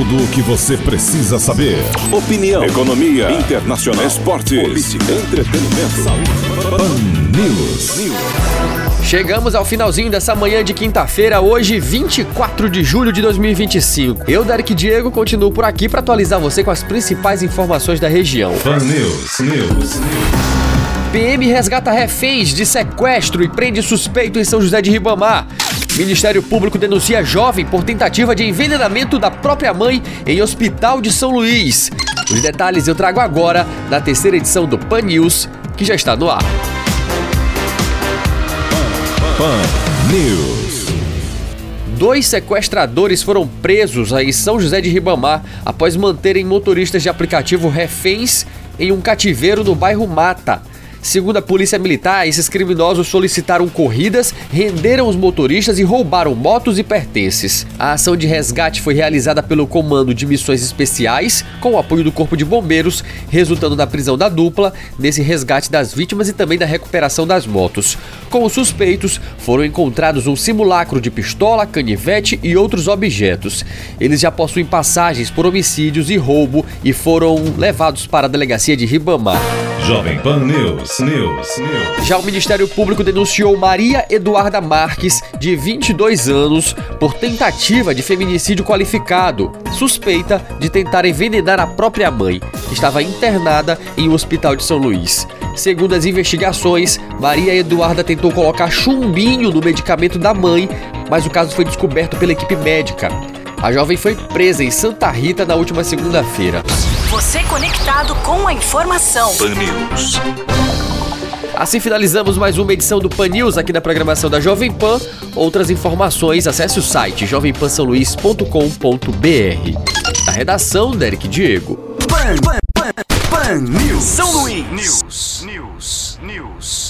Tudo o que você precisa saber. Opinião, economia, internacional, esportes, política, entretenimento, saúde. Pan News. Chegamos ao finalzinho dessa manhã de quinta-feira, hoje 24 de julho de 2025. Eu, Derek Diego, continuo por aqui para atualizar você com as principais informações da região. Pan News. PM resgata reféns de sequestro e prende suspeito em São José de Ribamar. Ministério Público denuncia jovem por tentativa de envenenamento da própria mãe em Hospital de São Luís. Os detalhes eu trago agora na terceira edição do Pan News, que já está no ar. Pan News. 2 sequestradores foram presos em São José de Ribamar após manterem motoristas de aplicativo reféns em um cativeiro no bairro Mata. Segundo a Polícia Militar, esses criminosos solicitaram corridas, renderam os motoristas e roubaram motos e pertences. A ação de resgate foi realizada pelo Comando de Missões Especiais, com o apoio do Corpo de Bombeiros, resultando na prisão da dupla, nesse resgate das vítimas e também da recuperação das motos. Com os suspeitos, foram encontrados um simulacro de pistola, canivete e outros objetos. Eles já possuem passagens por homicídios e roubo e foram levados para a delegacia de Ribamar. Jovem Pan News. Já o Ministério Público denunciou Maria Eduarda Marques, de 22 anos, por tentativa de feminicídio qualificado, suspeita de tentar envenenar a própria mãe. Estava internada em um hospital de São Luís. Segundo as investigações, Maria Eduarda tentou colocar chumbinho no medicamento da mãe, mas o caso foi descoberto pela equipe médica. A jovem foi presa em Santa Rita na última segunda-feira. Você conectado com a informação. Pan News. Assim finalizamos mais uma edição do Pan News aqui na programação da Jovem Pan. Outras informações, acesse o site jovempansaoluís.com.br. A redação, Derek Diego. Pan News. São Luís. News.